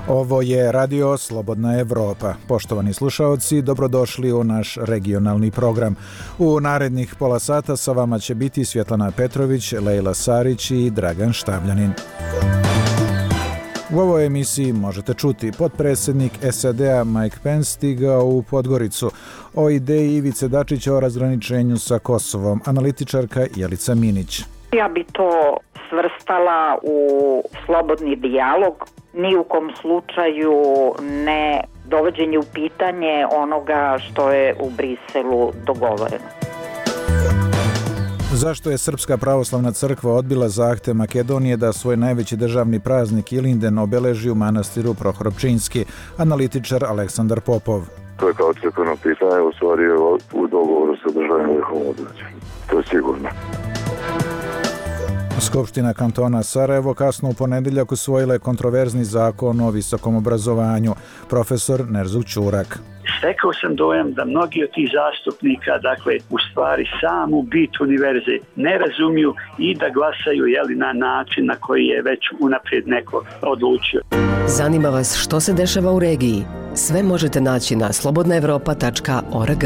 Ovo je Radio Slobodna Evropa. Poštovani slušaoci, dobrodošli u naš regionalni program. U narednih pola sata sa vama će biti Svjetlana Petrović, Lejla Sarić i Dragan Štavljanin. U ovoj emisiji možete čuti potpredsjednik SAD-a Mike Pence stigao u Podgoricu, o ideji Ivice Dačića o razgraničenju sa Kosovom, analitičarka Jelica Minić. Ja bi to svrstala u slobodni dijalog, ni u kom slučaju ne dovođenje u pitanje onoga što je u Briselu dogovoreno. Zašto je Srpska pravoslavna crkva odbila zahtev Makedonije da svoj najveći državni praznik Ilinden obeleži u manastiru Prohorčinski? Analitičar Aleksandar Popov. To je kao crkveno pitanje, u stvari u dogovoru sa državnim vrhom odlučio. To je sigurno. Skupština kantona Sarajevo kasno u ponedjeljak usvojila je kontroverzni zakon o visokom obrazovanju. Profesor Nerzuk Ćurak. Stekao sam dojam da mnogi od tih zastupnika, u stvari samu bit univerze ne razumiju i da glasaju na način na koji je već unaprijed neko odlučio. Zanima vas što se dešava u regiji? Sve možete naći na slobodnaevropa.org.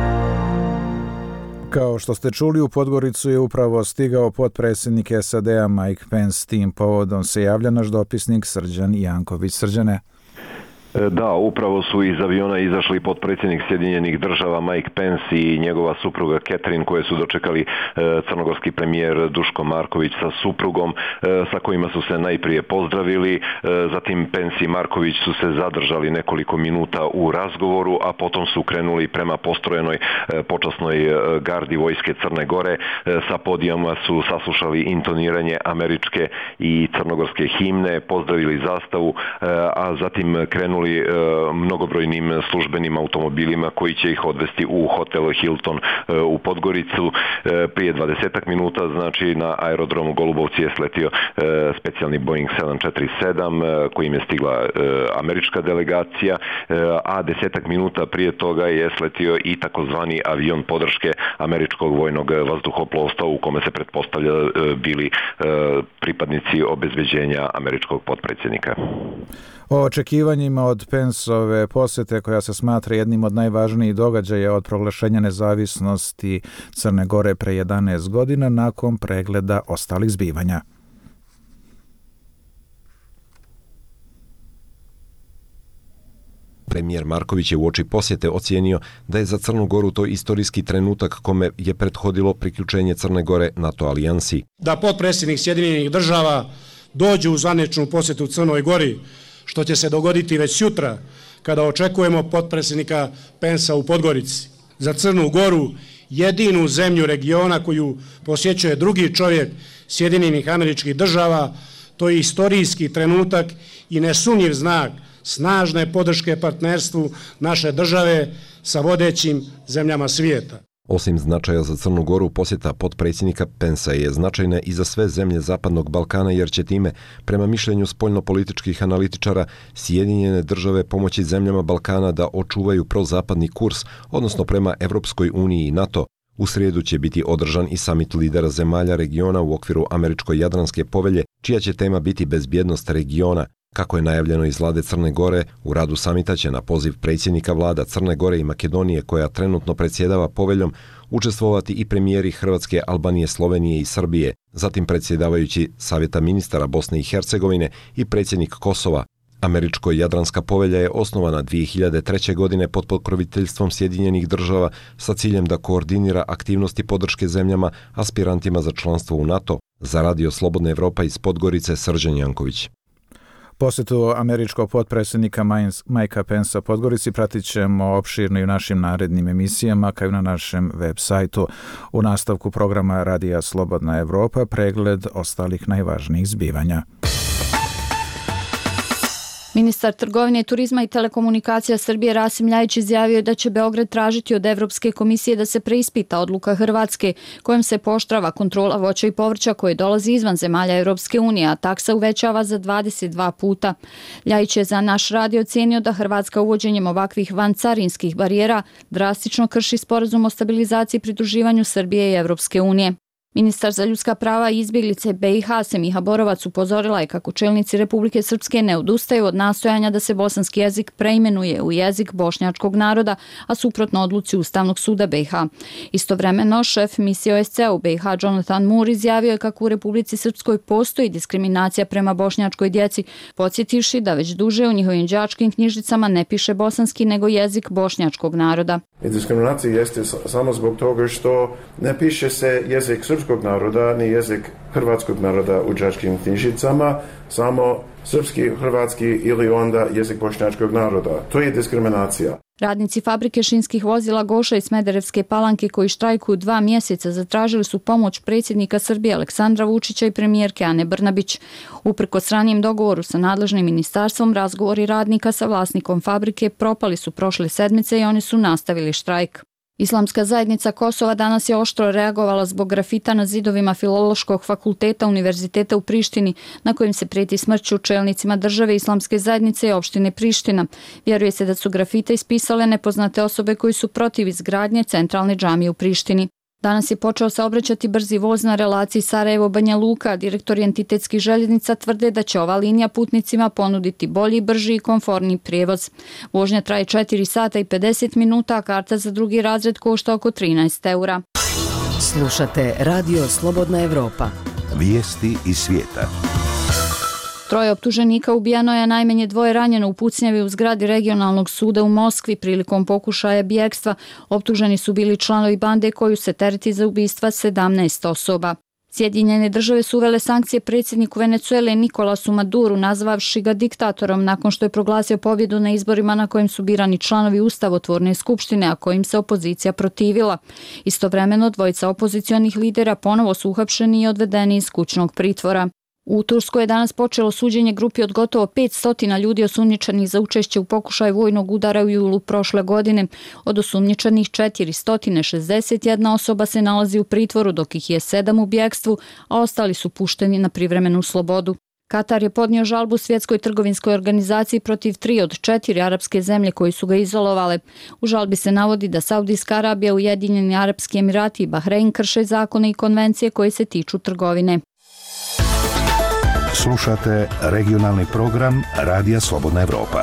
Kao što ste čuli, u Podgoricu je upravo stigao potpredsjednik SAD-a Mike Pence. Tim povodom se javlja naš dopisnik Srđan Janković. Srđane. Da, upravo su iz aviona izašli potpredsjednik Sjedinjenih država Mike Pence i njegova supruga Catherine, koje su dočekali crnogorski premijer Duško Marković sa suprugom, sa kojima su se najprije pozdravili. Zatim Pence i Marković su se zadržali nekoliko minuta u razgovoru, a potom su krenuli prema postrojenoj počasnoj gardi vojske Crne Gore. Sa podijama su saslušali intoniranje američke i crnogorske himne, pozdravili zastavu, a zatim krenuli mnogobrojnim službenim automobilima koji će ih odvesti u hotel Hilton u Podgoricu. Prije 20 minuta, na aerodromu Golubovci je sletio specijalni Boeing 747 kojim je stigla američka delegacija, a 10 minuta prije toga je sletio i takozvani avion podrške američkog vojnog vazduhoplovstva u kome se pretpostavlja bili pripadnici obezbeđenja američkog potpredsjednika. O očekivanjima od Penceove posjete, koja se smatra jednim od najvažnijih događaja od proglašenja nezavisnosti Crne Gore pre 11 godina nakon pregleda ostalih zbivanja. Premijer Marković je uoči posjete ocijenio da je za Crnu Goru to istorijski trenutak kome je prethodilo priključenje Crne Gore NATO alijansi. Da potpredsjednik Sjedinjenih država dođe u zvaničnu posjetu Crnoj Gori, što će se dogoditi već sutra kada očekujemo potpredsjednika Pensa u Podgorici. Za Crnu Goru, jedinu zemlju regiona koju posjećuje drugi čovjek Sjedinjenih Američkih Država, to je istorijski trenutak i nesumnjiv znak snažne podrške partnerstvu naše države sa vodećim zemljama svijeta. Osim značaja za Crnu Goru, posjeta potpredsjednika Pensa je značajna i za sve zemlje Zapadnog Balkana, jer će time, prema mišljenju spoljnopolitičkih analitičara, Sjedinjene države pomoći zemljama Balkana da očuvaju prozapadni kurs, odnosno prema Evropskoj uniji i NATO. U srijedu će biti održan i samit lidera zemalja regiona u okviru Američko-Jadranske povelje, čija će tema biti bezbjednost regiona. Kako je najavljeno iz vlade Crne Gore, u radu samita će na poziv predsjednika vlada Crne Gore i Makedonije, koja trenutno predsjedava poveljom, učestvovati i premijeri Hrvatske, Albanije, Slovenije i Srbije, zatim predsjedavajući Savjeta ministara Bosne i Hercegovine i predsjednik Kosova. Američko-Jadranska povelja je osnovana 2003. godine pod pokroviteljstvom Sjedinjenih država sa ciljem da koordinira aktivnosti podrške zemljama aspirantima za članstvo u NATO. Za Radio Slobodna Evropa iz Podgorice, Srđan Janković. Posjetu američkog potpredsjednika Mikea Pencea Podgorici pratit ćemo opširno i u našim narednim emisijama, kao i na našem web sajtu. U nastavku programa Radija Slobodna Evropa pregled ostalih najvažnijih zbivanja. Ministar trgovine, turizma i telekomunikacija Srbije Rasim Ljajić izjavio da će Beograd tražiti od Evropske komisije da se preispita odluka Hrvatske kojom se pooštrava kontrola voća i povrća koje dolazi izvan zemalja Evropske unije, a taksa uvećava za 22 puta. Ljajić je za naš radio ocenio da Hrvatska uvođenjem ovakvih vancarinskih barijera drastično krši sporazum o stabilizaciji i pridruživanju Srbije i Evropske unije. Ministar za ljudska prava i izbjeglice BiH Semiha Borovac upozorila je kako čelnici Republike Srpske ne odustaju od nastojanja da se bosanski jezik preimenuje u jezik bošnjačkog naroda, a suprotno odluci Ustavnog suda BiH. Istovremeno, šef misije OSCE u BiH Jonathan Moore izjavio je kako u Republici Srpskoj postoji diskriminacija prema bošnjačkoj djeci, podsjetivši da već duže u njihovim đačkim knjižicama ne piše bosanski nego jezik bošnjačkog naroda. Diskriminacija jeste samo zbog toga što ne piše se jezik srpskog naroda ni jezik hrvatskog naroda u đačkim knjižicama, samo srpski, hrvatski ili onda jezik bošnjačkog naroda. To je diskriminacija. Radnici fabrike šinskih vozila Goša i Smederevske Palanke koji štrajkuju 2 mjeseca zatražili su pomoć predsjednika Srbije Aleksandra Vučića i premijerke Ane Brnabić. Uprkos ranijem dogovoru sa nadležnim ministarstvom, razgovori radnika sa vlasnikom fabrike propali su prošle sedmice i oni su nastavili štrajk. Islamska zajednica Kosova danas je oštro reagovala zbog grafita na zidovima Filološkog fakulteta Univerziteta u Prištini, na kojim se prijeti smrću čelnicima države Islamske zajednice i opštine Priština. Vjeruje se da su grafite ispisale nepoznate osobe koji su protiv izgradnje centralne džamije u Prištini. Danas je počeo saobraćati brzi voz na relaciji Sarajevo-Banja Luka. Direktori entitetskih željeznica tvrde da će ova linija putnicima ponuditi bolji, brži i komforniji prijevoz. Vožnja traje 4 sata i 50 minuta, a karta za drugi razred košta oko 13 eura. Slušate Radio Slobodna Evropa. Vijesti iz svijeta. 3 optuženika ubijeno je, najmanje 2 ranjeno u pucnjavi u zgradi regionalnog suda u Moskvi prilikom pokušaja bjegstva. Optuženi su bili članovi bande koju se tereti za ubistva 17 osoba. Sjedinjene države su uvele sankcije predsjedniku Venezuele Nikolasu Maduru, nazvavši ga diktatorom nakon što je proglasio pobjedu na izborima na kojim su birani članovi Ustavotvorne skupštine, a kojim se opozicija protivila. Istovremeno, 2 opozicionih lidera ponovo su uhapšeni i odvedeni iz kućnog pritvora. U Turskoj je danas počelo suđenje grupi od gotovo 500 ljudi osumnjičenih za učešće u pokušaju vojnog udara u julu prošle godine. Od osumnjičenih 461 osoba se nalazi u pritvoru, dok ih je 7 u bjegstvu, a ostali su pušteni na privremenu slobodu. Katar je podnio žalbu Svjetskoj trgovinskoj organizaciji protiv 3 od 4 arapske zemlje koji su ga izolovale. U žalbi se navodi da Saudijska Arabija, Ujedinjeni Arapski Emirati i Bahrein krše zakone i konvencije koji se tiču trgovine. Slušate regionalni program Radija Slobodna Evropa.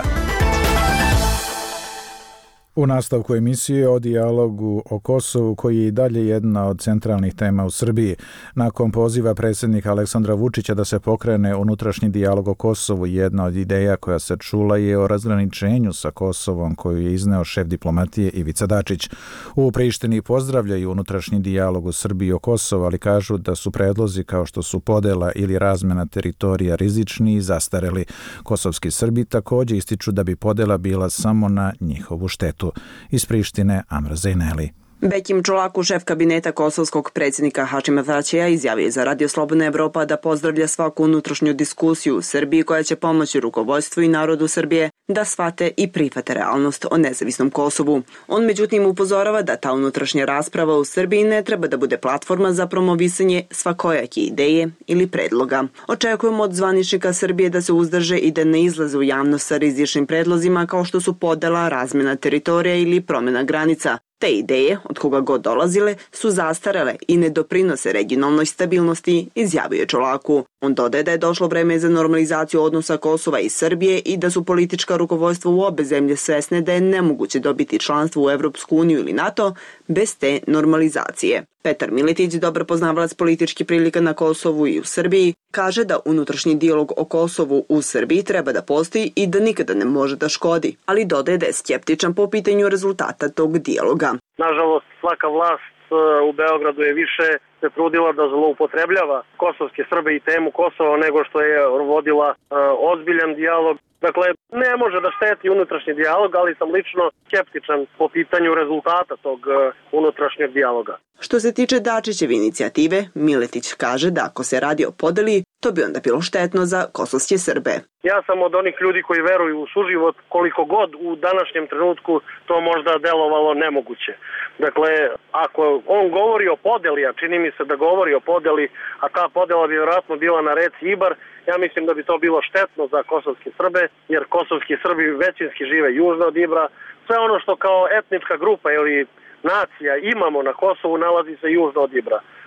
U nastavku emisije o dijalogu o Kosovu, koji je i dalje jedna od centralnih tema u Srbiji. Nakon poziva predsjednika Aleksandra Vučića da se pokrene unutrašnji dijalog o Kosovu, jedna od ideja koja se čula je o razgraničenju sa Kosovom koju je izneo šef diplomatije Ivica Dačić. U Prištini pozdravljaju unutrašnji dijalog u Srbiji o Kosovu, ali kažu da su predlozi kao što su podela ili razmjena teritorija rizični i zastareli. Kosovski Srbi također ističu da bi podela bila samo na njihovu štetu. Iz Prištine Amra Zejneli. Bekim Čolaku, šef kabineta kosovskog predsjednika Hašima Tačija, izjavio za Radio Slobodna Evropa da pozdravlja svaku unutrašnju diskusiju u Srbiji koja će pomoći rukovodstvu i narodu Srbije da shvate i prihvate realnost o nezavisnom Kosovu. On međutim upozorava da ta unutrašnja rasprava u Srbiji ne treba da bude platforma za promovisanje svakojake ideje ili predloga. Očekujemo od zvaničnika Srbije da se uzdrže i da ne izlaze u javnost sa rizičnim predlozima kao što su podela, razmjena teritorija ili promjena granica. Te ideje, od koga god dolazile, su zastarele i ne doprinose regionalnoj stabilnosti, izjavio je Čolaku. On dodaje da je došlo vreme za normalizaciju odnosa Kosova i Srbije i da su politička rukovodstva u obe zemlje svesne da je nemoguće dobiti članstvo u Evropsku uniju ili NATO bez te normalizacije. Petar Miletić, dobar poznavalac političkih prilika na Kosovu i u Srbiji, kaže da unutrašnji dijalog o Kosovu u Srbiji treba da postoji i da nikada ne može da škodi, ali dodaje da je skeptičan po pitanju rezultata tog dijaloga. Nažalost, svaka vlast u Beogradu je više se trudila da zloupotrebljava kosovske Srbe i temu Kosova nego što je vodila ozbiljan dijalog. Dakle, ne može da šteti unutrašnji dijalog, ali sam lično skeptičan po pitanju rezultata tog unutrašnjeg dijaloga. Što se tiče Dačićeve inicijative, Miletić kaže da ako se radi o podeli, to bi onda bilo štetno za kosovske Srbe. Ja sam od onih ljudi koji veruju u suživot, koliko god u današnjem trenutku to možda delovalo nemoguće. Dakle, ako on govori o podeli, a čini mi se da govori o podeli, a ta podela bi vjerojatno bila na reci Ibar, ja mislim da bi to bilo štetno za kosovske Srbe, jer kosovski Srbi većinski žive južno od Ibra. Sve ono što kao etnička grupa ili nacija imamo na Kosovu nalazi se južno od Ibra.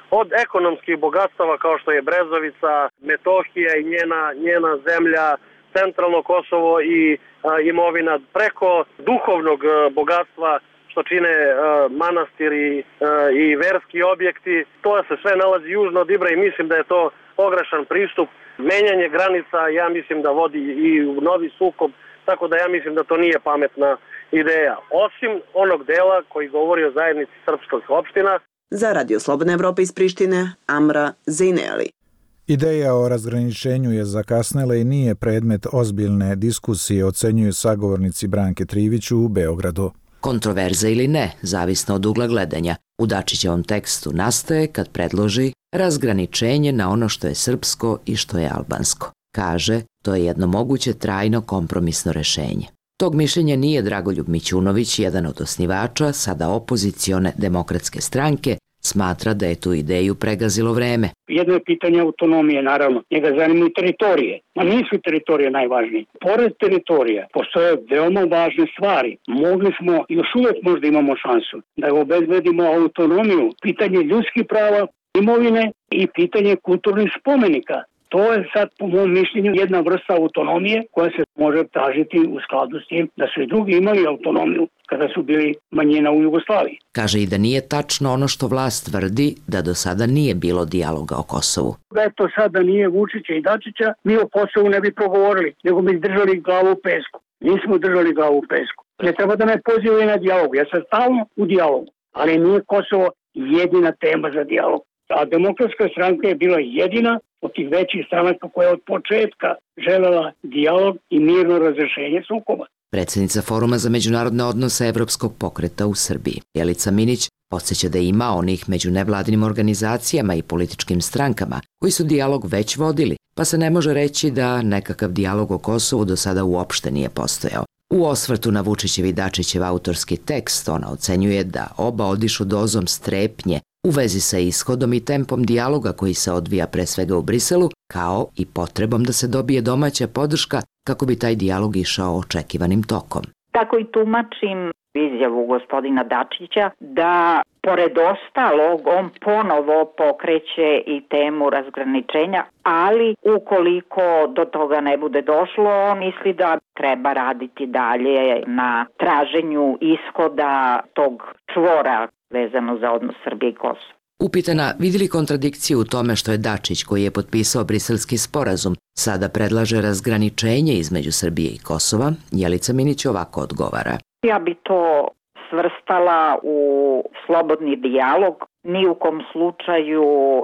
od ekonomskih bogatstava kao što je Brezovica, Metohija i njena zemlja, centralno Kosovo i imovina, preko duhovnog bogatstva što čine manastiri i verski objekti. To se sve nalazi južno od Ibra i mislim da je to pogrešan pristup. Menjanje granica, ja mislim da vodi i u novi sukob, tako da ja mislim da to nije pametna ideja. Osim onog dela koji govori o zajednici srpskih opština. Za Radio Slobodna Evropa iz Prištine, Amra Zejneli. Ideja o razgraničenju je zakasnela i nije predmet ozbiljne diskusije, ocenjuju sagovornici Branke Trivić u Beogradu. Kontroverza ili ne, zavisno od ugla gledanja, u Dačićevom tekstu nastaje kad predloži razgraničenje na ono što je srpsko i što je albansko. Kaže, to je jedno moguće trajno kompromisno rešenje. Tog mišljenja nije Dragoljub Mićunović, jedan od osnivača, sada opozicione Demokratske stranke, smatra da je tu ideju pregazilo vreme. Jedno je pitanje autonomije, naravno. Njega zanimaju teritorije. Ma nisu teritorije najvažnije. Pored teritorija postoje veoma važne stvari. Mogli smo, još uvijek možda imamo šansu, da obezbedimo autonomiju, pitanje ljudskih prava, imovine i pitanje kulturnih spomenika. To je sad, po mom mišljenju, jedna vrsta autonomije koja se može tražiti u skladu s tim da su i drugi imali autonomiju kada su bili manjina u Jugoslaviji. Kaže i da nije tačno ono što vlast tvrdi da do sada nije bilo dijaloga o Kosovu. Da je to sad da nije Vučića i Dačića, mi o Kosovu ne bi progovorili, nego bi držali glavu u pesku. Nismo držali glavu u pesku. Ne treba da me pozivaju na dijalog, ja sam stalno u dijalogu, ali nije Kosovo jedina tema za dijalog. A Demokratska stranka je bila jedina od tih većih stranaka koja je od početka želela dijalog i mirno razrešenje sukoba. Predsjednica Foruma za međunarodne odnose Evropskog pokreta u Srbiji, Jelica Minić, podsjeća da ima onih među nevladinim organizacijama i političkim strankama koji su dijalog već vodili, pa se ne može reći da nekakav dijalog o Kosovu do sada uopšte nije postojao. U osvrtu na Vučićev i Dačićev autorski tekst ona ocenjuje da oba odišu dozom strepnje u vezi sa ishodom i tempom dijaloga koji se odvija pre svega u Briselu, kao i potrebom da se dobije domaća podrška kako bi taj dijalog išao očekivanim tokom. Tako i tumačim izjavu gospodina Dačića da pored ostalog on ponovo pokreće i temu razgraničenja, ali ukoliko do toga ne bude došlo, on misli da treba raditi dalje na traženju ishoda tog čvora vezano za odnos Srbije i Kosova. Upitana vidi li kontradikciju u tome što je Dačić, koji je potpisao Briselski sporazum, sada predlaže razgraničenje između Srbije i Kosova, Jelica Minić ovako odgovara. Ja bi to svrstala u slobodni dijalog, ni u kom slučaju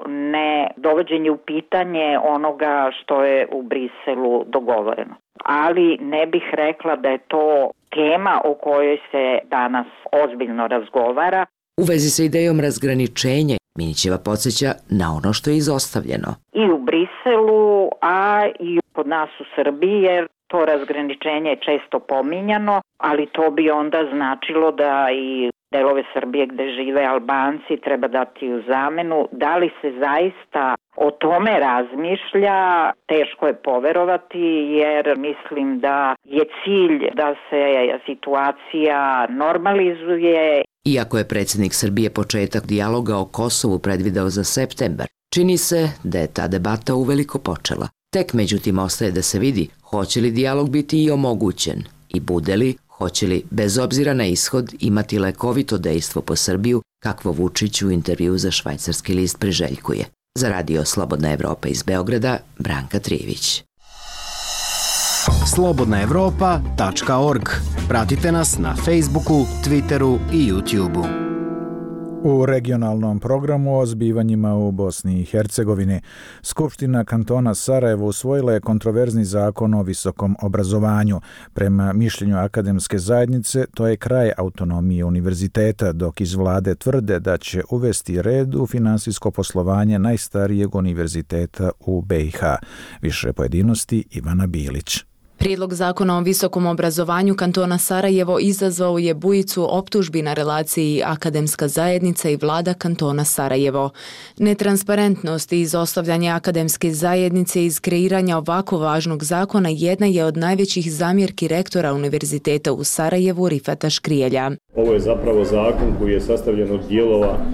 ne dovođenje u pitanje onoga što je u Briselu dogovoreno. Ali ne bih rekla da je to tema o kojoj se danas ozbiljno razgovara. U vezi sa idejom razgraničenja, Minićeva podsjeća na ono što je izostavljeno. I u Briselu, a i kod nas u Srbiji, jer to razgraničenje je često pominjano, ali to bi onda značilo da i delove Srbije gde žive Albanci treba dati u zamenu. Da li se zaista o tome razmišlja, teško je poverovati, jer mislim da je cilj da se situacija normalizuje. Iako je predsjednik Srbije početak dijaloga o Kosovu predvideo za septembar, čini se da je ta debata uveliko počela. Tek međutim ostaje da se vidi hoće li dijalog biti i omogućen i bude li, hoće li bez obzira na ishod imati lekovito dejstvo po Srbiju, kakvo Vučić u intervju za švajcarski list priželjkuje. Za Radio Slobodna Evropa iz Beograda, Branka Trivić. slobodnaevropa.org. Pratite nas na Facebooku, Twitteru i YouTubeu. U regionalnom programu o zbivanjima u Bosni i Hercegovini, Skupština kantona Sarajevo usvojila je kontroverzni zakon o visokom obrazovanju. Prema mišljenju akademske zajednice, to je kraj autonomije univerziteta, dok iz vlade tvrde da će uvesti red u finansijsko poslovanje najstarijeg univerziteta u BiH. Više pojedinosti Ivana Bilić. Prijedlog zakona o visokom obrazovanju kantona Sarajevo izazvao je bujicu optužbi na relaciji akademska zajednica i vlada kantona Sarajevo. Netransparentnost i izostavljanje akademske zajednice iz kreiranja ovako važnog zakona jedna je od najvećih zamjerki rektora univerziteta u Sarajevu Rifata Škrijelja. Ovo je zapravo zakon koji je sastavljen od dijelova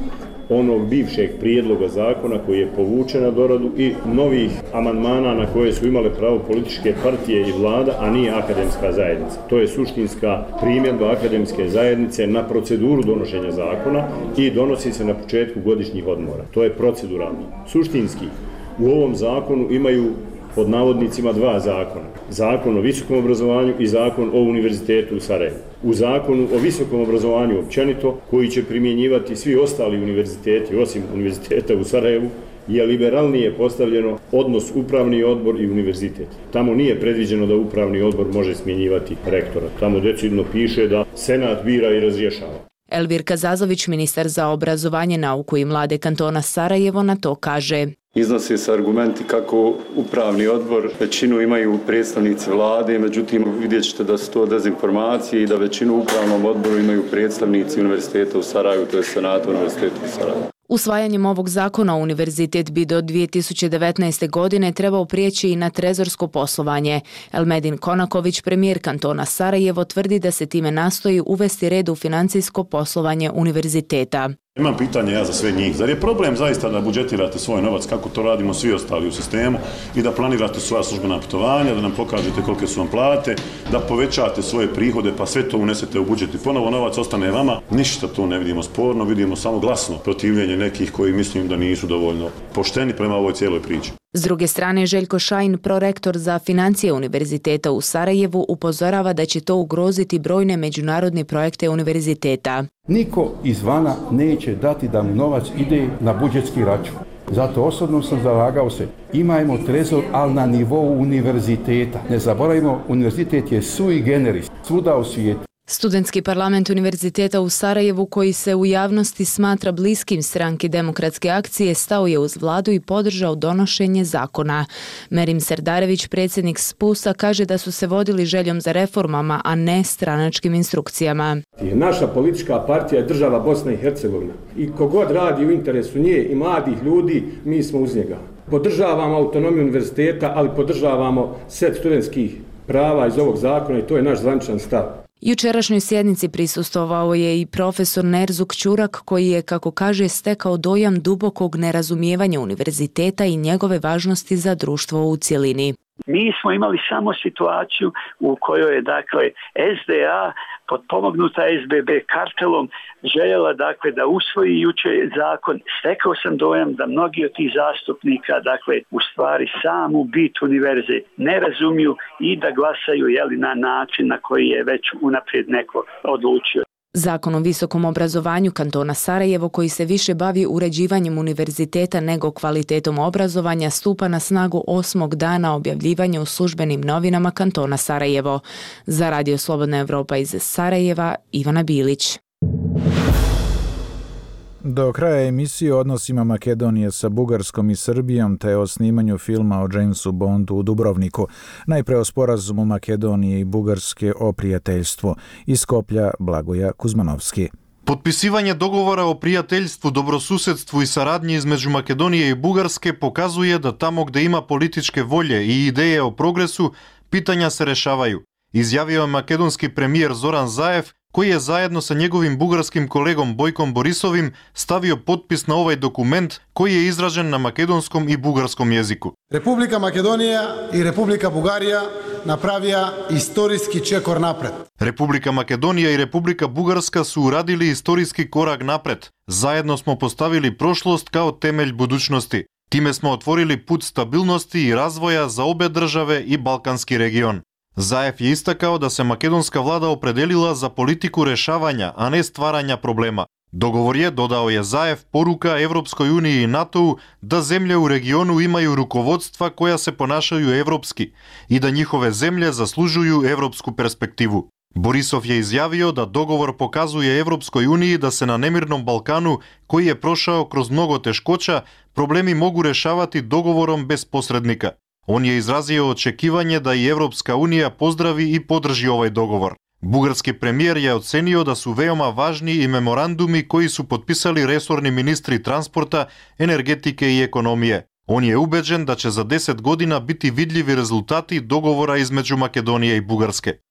onog bivšeg prijedloga zakona koji je povučen na doradu i novih amandmana na koje su imale pravo političke partije i vlada, a nije akademska zajednica. To je suštinska primjedba akademske zajednice na proceduru donošenja zakona i donosi se na početku godišnjih odmora. To je proceduralno. Suštinski, u ovom zakonu imaju pod navodnicima dva zakona. Zakon o visokom obrazovanju i zakon o univerzitetu u Sarajevu. U zakonu o visokom obrazovanju općenito, koji će primjenjivati svi ostali univerziteti, osim univerziteta u Sarajevu, je liberalnije postavljeno odnos upravni odbor i univerzitet. Tamo nije predviđeno da upravni odbor može smjenjivati rektora. Tamo decidno piše da senat bira i razrješava. Elvir Kazazović, ministar za obrazovanje, nauku i mlade kantona Sarajevo, na to kaže: Iznose se argumenti kako upravni odbor većinu imaju predstavnici vlade, međutim vidjet ćete da su to dezinformacije i da većinu u upravnom odboru imaju predstavnici univerziteta u Sarajevu, to je senata univerziteta u Sarajevu. Usvajanjem ovog zakona univerzitet bi do 2019. godine trebao prijeći i na trezorsko poslovanje. Elmedin Konaković, premijer kantona Sarajevo, tvrdi da se time nastoji uvesti red u financijsko poslovanje univerziteta. Imam pitanje ja za sve njih. Zar je problem zaista da budžetirate svoj novac kako to radimo svi ostali u sistemu i da planirate svoja službena putovanja, da nam pokažete kolike su vam plate, da povećate svoje prihode pa sve to unesete u budžet i ponovo novac ostane vama? Ništa tu ne vidimo sporno, vidimo samo glasno protivljenje nekih koji mislim da nisu dovoljno pošteni prema ovoj cijeloj priči. S druge strane, Željko Šajn, prorektor za financije univerziteta u Sarajevu, upozorava da će to ugroziti brojne međunarodne projekte univerziteta. Niko izvana neće dati da mu novac ide na budžetski račun. Zato osobno sam zalagao se, imajmo trezor, ali na nivou univerziteta. Ne zaboravimo, univerzitet je sui generis, svuda u svijetu. Studentski parlament univerziteta u Sarajevu, koji se u javnosti smatra bliskim stranki Demokratske akcije, stao je uz vladu i podržao donošenje zakona. Merim Serdarević, predsjednik SPUS-a, kaže da su se vodili željom za reformama, a ne stranačkim instrukcijama. Naša politička partija je država Bosna i Hercegovina i kogod radi u interesu nje i mladih ljudi, mi smo uz njega. Podržavamo autonomiju univerziteta, ali podržavamo set studentskih prava iz ovog zakona i to je naš zvaničan stav. Jučerašnjoj sjednici prisustvovao je i profesor Nerzuk Ćurak, koji je, kako kaže, stekao dojam dubokog nerazumijevanja univerziteta i njegove važnosti za društvo u cjelini. Mi smo imali samo situaciju u kojoj je SDA potpomognuta SBB kartelom željela da usvoji juče zakon. Stekao sam dojam da mnogi od tih zastupnika u stvari samu bit univerze ne razumiju i da glasaju na način na koji je već unaprijed neko odlučio. Zakon o visokom obrazovanju kantona Sarajevo, koji se više bavi uređivanjem univerziteta nego kvalitetom obrazovanja, stupa na snagu 8. dana objavljivanja u službenim novinama kantona Sarajevo. Za Radio Slobodna Evropa iz Sarajeva, Ivana Bilić. Do kraja emisije o odnosima Makedonije sa Bugarskom i Srbijom te o snimanju filma o Jamesu Bondu u Dubrovniku. Najpre o sporazumu Makedonije i Bugarske o prijateljstvu. Iz Skoplja Blagoja Kuzmanovski. Potpisivanje dogovora o prijateljstvu, dobrosusedstvu i saradnji između Makedonije i Bugarske pokazuje da tamo gdje ima političke volje i ideje o progresu, pitanja se rešavaju. Izjavio je makedonski premijer Zoran Zaev, koji je zajedno sa njegovim bugarskim kolegom Bojkom Borisovim stavio potpis na ovaj dokument koji je izražen na makedonskom i bugarskom jeziku. Republika Makedonija i Republika Bugarija napravija istorijski čekor napred. Republika Makedonija i Republika Bugarska su uradili istorijski korak napred. Zajedno smo postavili prošlost kao temelj budućnosti. Time smo otvorili put stabilnosti i razvoja za obe države i balkanski region. Zaev je istakao da se makedonska vlada opredelila za politiku rešavanja, a ne stvaranja problema. Dogovor je, dodao je Zaev, poruka Evropskoj uniji i NATO-u da zemlje u regionu imaju rukovodstva koja se ponašaju evropski i da njihove zemlje zaslužuju evropsku perspektivu. Borisov je izjavio da dogovor pokazuje Evropskoj uniji da se na nemirnom Balkanu, koji je prošao kroz mnogo teškoća, problemi mogu rešavati dogovorom bez posrednika. On je izrazio očekivanje da i Evropska unija pozdravi i podrži ovaj dogovor. Bugarski premijer je ocenio da su veoma važni i memorandumi koji su potpisali resorni ministri transporta, energetike i ekonomije. On je ubeđen da će za 10 godina biti vidljivi rezultati dogovora između Makedonije i Bugarske.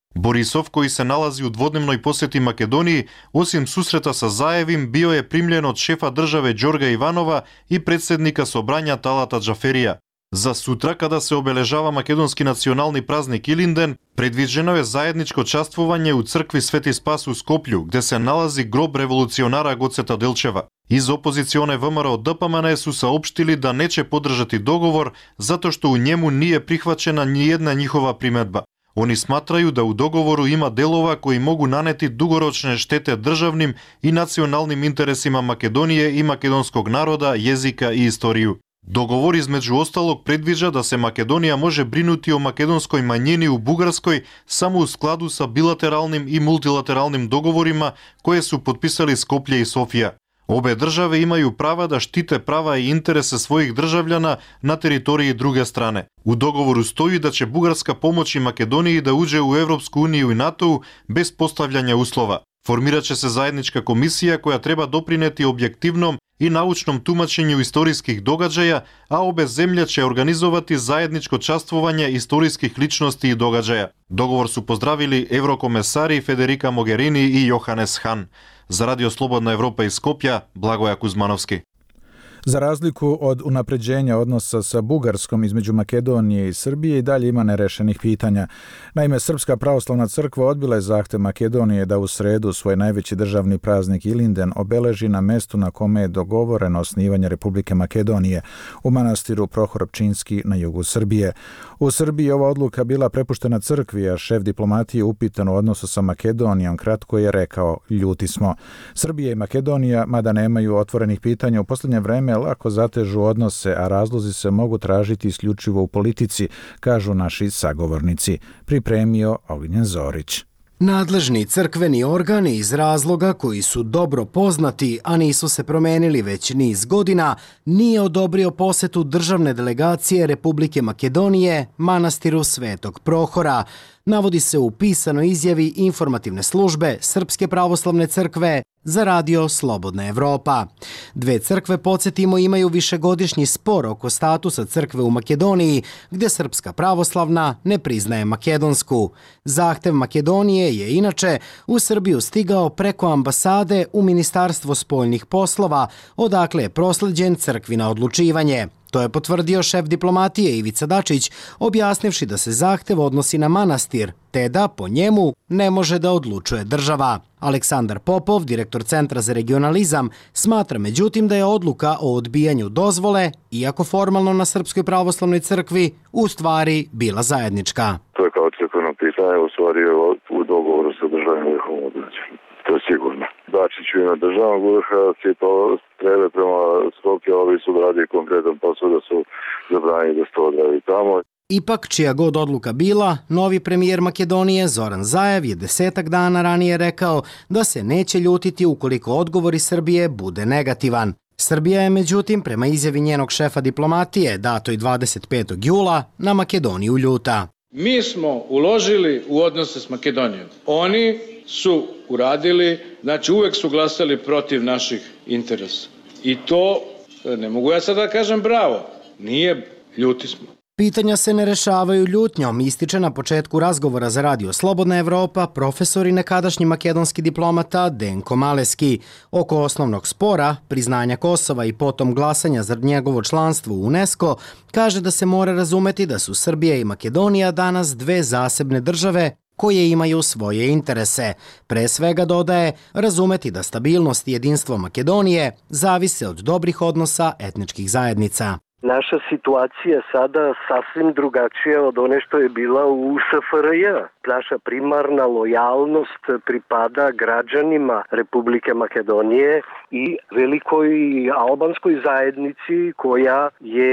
Борисов, кој се налази у дводневној посети Македонiji, осим сусрета со Заевим, био е примлен од шефа државе Ѓорга Иванова и председника собрања Талата Џаферија. За сутра, када се обележава македонски национални празник Илинден, предвиđено е заедничко чествување у цркви Свети Спас у Скопју, где се налази гроб револуционара Гоцета Делчева. Из опозиционе ВМРО ДПМН су саопштили да не ќе поддржати договор, затоа што у njemu nije прихвачена ни една njihova приметба. Они сматрaju да у договору има делова кои могу нанети дугорочне штете државним и националним интересима Македонија и македонског народа, језика и историју. Договор измеѓу осталог предвиđа да се Македонија може бринути о македонској мањини у Бугарској само у складу со билатералним и мултилатералним договорима кои су подписали Скопје и Софија. Обе држави имају права да штите права и интереси својих држављана на територии друге стране. У договору стои да ќе Бугарска помочи Македонија да уđe у Европску унију и НАТО без постављање услова. Формираче се заедничка комисија која треба допринети објективном и научном тумачењу историских догаđаја, а обе земји ќе организовати заедничко чествување историских личности и догаđаја. Договор су поздравили еврокомесари Федерика Могерини и Јоханес Хан. За Радио Слободна Европа iz Skopja, Blagoja Kuzmanovski. Za razliku od unapređenja odnosa sa Bugarskom između Makedonije i Srbije i dalje ima nerešenih pitanja. Naime, Srpska pravoslavna crkva odbila je zahtev Makedonije da u sredu svoj najveći državni praznik Ilinden obeleži na mestu na kome je dogovoreno osnivanje Republike Makedonije, u manastiru Prohor Pčinski na jugu Srbije. U Srbiji je ova odluka bila prepuštena crkvi, a šef diplomatije upitan u odnosu sa Makedonijom kratko je rekao: ljuti smo. Srbija i Makedonija, mada nemaju otvorenih pitanja, u posljednje vreme lako zatežu odnose, a razlozi se mogu tražiti isključivo u politici, kažu naši sagovornici. Pripremio Ognjen Zorić. Nadležni crkveni organi iz razloga koji su dobro poznati, a nisu se promenili već niz godina, nije odobrio posetu državne delegacije Republike Makedonije manastiru Svetog Prohora, navodi se u pisanoj izjavi informativne službe Srpske pravoslavne crkve za Radio Slobodna Evropa. Dve crkve, podsjetimo, imaju višegodišnji spor oko statusa crkve u Makedoniji, gdje Srpska pravoslavna ne priznaje makedonsku. Zahtev Makedonije je inače u Srbiju stigao preko ambasade u Ministarstvo spoljnih poslova, odakle je prosleđen crkvi na odlučivanje. To je potvrdio šef diplomatije Ivica Dačić, objasnivši da se zahtev odnosi na manastir, te da po njemu ne može da odlučuje država. Aleksandar Popov, direktor Centra za regionalizam, smatra međutim da je odluka o odbijanju dozvole, iako formalno na Srpskoj pravoslavnoj crkvi, u stvari bila zajednička. To je kao crkveno pitanje, u stvari je u dogovoru sa državnim vrhom određeno. To je sigurno. Dačić u ime državnog vrha se to strebe prema Skopju, ovi su radili konkretan posao da su zabranili da se to odradi tamo. Ipak, čija god odluka bila, novi premijer Makedonije Zoran Zaev je 10 dana ranije rekao da se neće ljutiti ukoliko odgovor iz Srbije bude negativan. Srbija je međutim, prema izjavi njenog šefa diplomatije, datoj 25. jula, na Makedoniju ljuta. Mi smo uložili u odnose s Makedonijom. Oni su uradili, znači uvek su glasali protiv naših interesa. I to, ne mogu ja sad da kažem bravo, nije, ljuti smo. Pitanja se ne rešavaju ljutnjom, ističe na početku razgovora za Radio Slobodna Evropa profesor i nekadašnji makedonski diplomata Denko Maleski. Oko osnovnog spora, priznanja Kosova i potom glasanja za njegovo članstvo u UNESCO, kaže da se mora razumeti da su Srbija i Makedonija danas dve zasebne države koje imaju svoje interese. Pre svega, dodaje, razumeti da stabilnost i jedinstvo Makedonije zavise od dobrih odnosa etničkih zajednica. Naša situacija sada sasvim drugačija od one što je bila u SFRJ. Naša primarna lojalnost pripada građanima Republike Makedonije i velikoj albanskoj zajednici koja je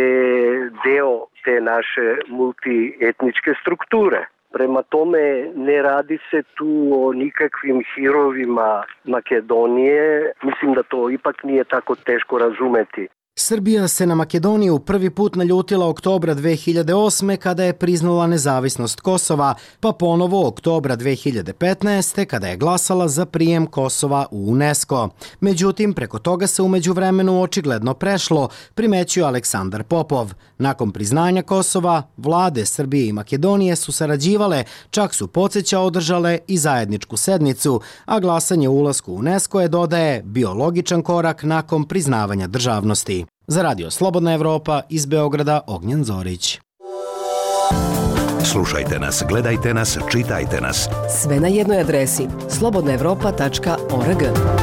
deo te naše multietničke strukture. Prema tome, ne radi se tu o nikakvim hirovima Makedonije. Mislim da to ipak nije tako teško razumeti. Srbija se na Makedoniju prvi put naljutila oktobra 2008. kada je priznala nezavisnost Kosova, pa ponovo oktobra 2015. kada je glasala za prijem Kosova u UNESCO. Međutim, preko toga se u međuvremenu očigledno prešlo, primećuje Aleksandar Popov. Nakon priznanja Kosova, vlade Srbije i Makedonije su sarađivale, čak su podsjeća održale i zajedničku sednicu, a glasanje o ulasku u UNESCO je, dodaje, bio logičan korak nakon priznavanja državnosti. Za Radio Slobodna Evropa iz Beograda, Ognjen Zorić. Slušajte nas, gledajte nas, čitajte nas. Sve na jednoj adresi slobodnaevropa.org.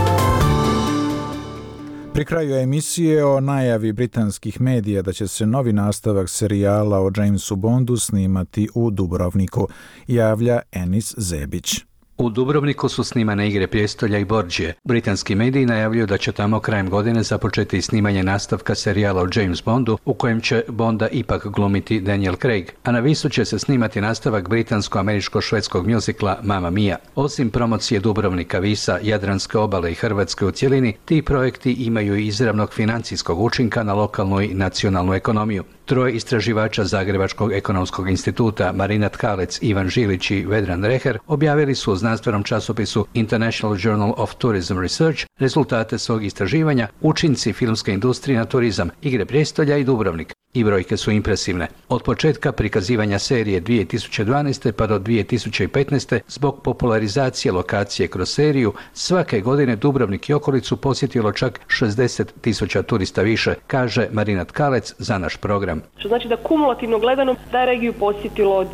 Pri kraju emisije o najavi britanskih medija da će se novi nastavak serijala o Jamesu Bondu snimati u Dubrovniku, javlja Enis Zebić. U Dubrovniku su snimane Igre prijestolja i Borđije. Britanski mediji najavljuju da će tamo krajem godine započeti snimanje nastavka serijala o James Bondu, u kojem će Bonda ipak glumiti Daniel Craig, a na Visu će se snimati nastavak britansko-američko-švedskog mjuzikla Mamma Mia. Osim promocije Dubrovnika, Visa, Jadranske obale i Hrvatske u cjelini, ti projekti imaju i izravnog financijskog učinka na lokalnu i nacionalnu ekonomiju. Troje istraživača Zagrebačkog ekonomskog instituta, Marina Tkalec, Ivan Žilić i Vedran Reher, objavili su u znanstvenom časopisu International Journal of Tourism Research rezultate svog istraživanja Učinci filmske industrije na turizam, Igre prijestolja i Dubrovnik. I brojke su impresivne. Od početka prikazivanja serije 2012. pa do 2015. zbog popularizacije lokacije kroz seriju, svake godine Dubrovnik i okolicu posjetilo čak 60.000 turista više, kaže Marina Tkalec za naš program. Što znači da kumulativno gledano da je regiju posjetilo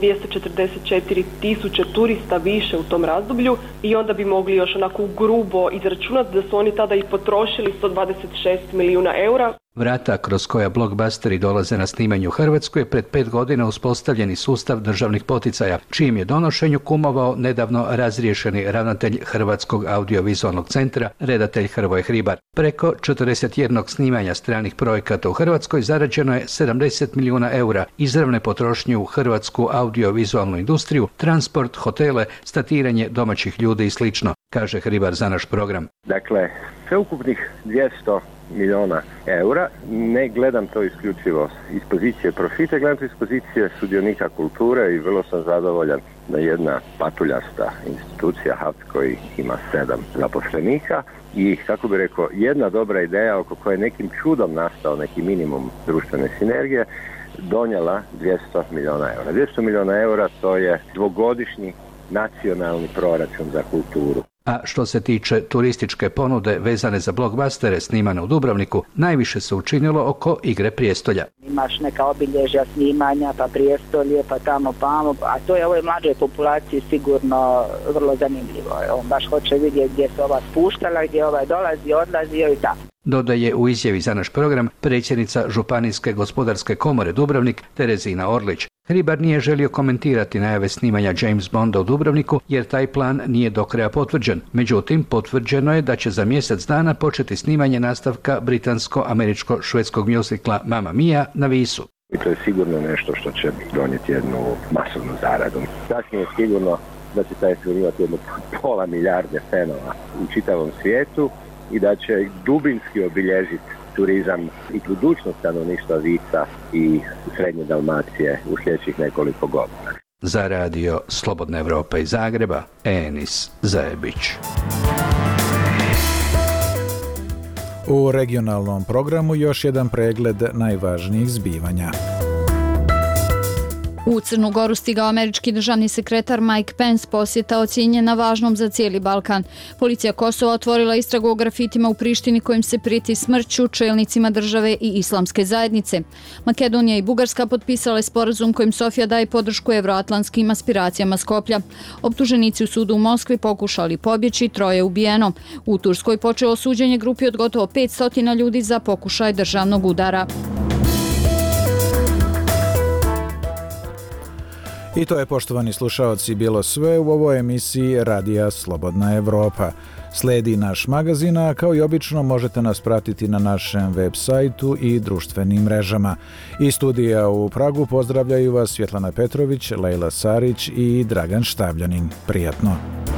244.000 turista više u tom razdoblju i onda bi mogli još onako grubo izračunati da su oni tada i potrošili 126 milijuna eura. Vrata kroz koja blockbusteri dolaze na snimanju u Hrvatsku je pred 5 godina uspostavljeni sustav državnih poticaja, čijim je donošenju kumovao nedavno razriješeni ravnatelj Hrvatskog audiovizualnog centra, redatelj Hrvoje Hribar. Preko 41 snimanja stranih projekata u Hrvatskoj zarađeno je 70 milijuna eura izravne potrošnje u hrvatsku audiovizualnu industriju, transport, hotele, statiranje domaćih ljudi i slično, kaže Hribar za naš program. Dakle, sveukupnih 200 milijuna eura. Ne gledam to isključivo iz pozicije profita, gledam to iz pozicije sudionika kulture i vrlo sam zadovoljan da jedna patuljasta institucija HAVC koji ima 7 zaposlenika i, kako bi rekao, jedna dobra ideja oko koje nekim čudom nastao neki minimum društvene sinergije donijela 200 milijuna eura. 200 milijuna eura to je dvogodišnji nacionalni proračun za kulturu. A što se tiče turističke ponude vezane za blockbustere snimane u Dubrovniku, najviše se učinilo oko Igre prijestolja. Imaš neka obilježja snimanja, pa prijestolje, pa tamo, a to je ovoj mlađoj populaciji sigurno vrlo zanimljivo. On baš hoće vidjeti gdje se ova spuštala, gdje ovaj dolazi, odlazio i tako. Dodaje u izjavi za naš program predsjednica Županijske gospodarske komore Dubrovnik Terezina Orlić. Hribar nije želio komentirati najave snimanja James Bonda u Dubrovniku jer taj plan nije do kraja potvrđen. Međutim, potvrđeno je da će za mjesec dana početi snimanje nastavka britansko-američko-švedskog mjuzikla Mamma Mia na Visu. I to je sigurno nešto što će donijeti jednu masovnu zaradu. Kasnije je sigurno da će taj film imati jedno 500 milijarde fanova u čitavom svijetu i da će dubinski obilježiti turizam i budućnost stanovništva Visa i Srednje Dalmacije u sljedećih nekoliko godina. Za Radio Slobodna Evropa iz Zagreba, Enis Zebić. U regionalnom programu još jedan pregled najvažnijih zbivanja. U Crnu Goru stigao američki državni sekretar Mike Pence, posjeta ocijenjena važnom za cijeli Balkan. Policija Kosova otvorila istragu o grafitima u Prištini kojim se prijeti smrću čelnicima države i islamske zajednice. Makedonija i Bugarska potpisale sporazum kojim Sofija daje podršku evroatlantskim aspiracijama Skoplja. Optuženici u sudu u Moskvi pokušali pobjeći, 3 ubijeno. U Turskoj počelo suđenje grupi od gotovo 500 ljudi za pokušaj državnog udara. I to je, poštovani slušaoci, bilo sve u ovoj emisiji Radija Slobodna Evropa. Sledi naš magazin, a kao i obično možete nas pratiti na našem web sajtu i društvenim mrežama. Iz studija u Pragu pozdravljaju vas Svjetlana Petrović, Lejla Sarić i Dragan Štavljanin. Prijatno!